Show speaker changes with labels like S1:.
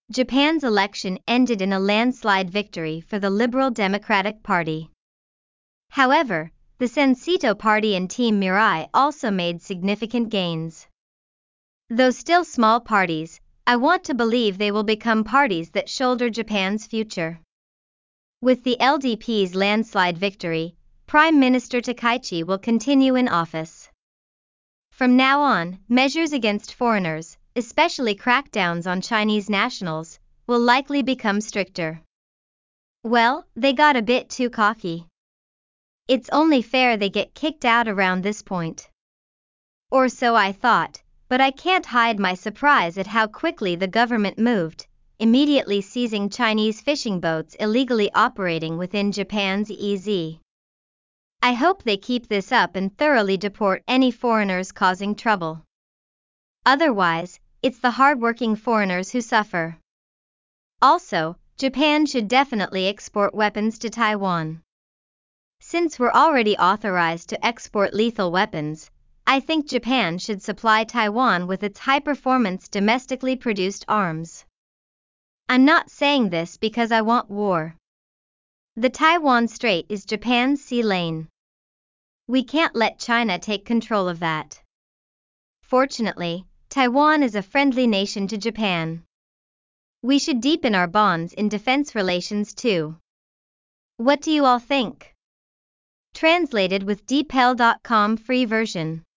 S1: Japan's election ended in a landslide victory for the Liberal Democratic Party. However, the Sensito Party and Team Mirai also made significant gains. Though still small parties, I want to believe they will become parties that shoulder Japan's future. With the LDP's landslide victory, Prime Minister Takaichi will continue in office. From now on, measures against foreigners, especially crackdowns on Chinese nationals, will likely become stricter. Well, they got a bit too cocky. It's only fair they get kicked out around this point. Or so I thought, but I can't hide my surprise at how quickly the government moved, immediately seizing Chinese fishing boats illegally operating within Japan's EEZ. I hope they keep this up and thoroughly deport any foreigners causing trouble. Otherwise, it's the hard-working foreigners who suffer. Also, Japan should definitely export weapons to Taiwan. Since we're already authorized to export lethal weapons, I think Japan should supply Taiwan with its high-performance domestically produced arms. I'm not saying this because I want war. The Taiwan Strait is Japan's sea lane. We can't let China take control of that. Fortunately, Taiwan is a friendly nation to Japan. We should deepen our bonds in defense relations too. What do you all think? Translated with DeepL.com free version.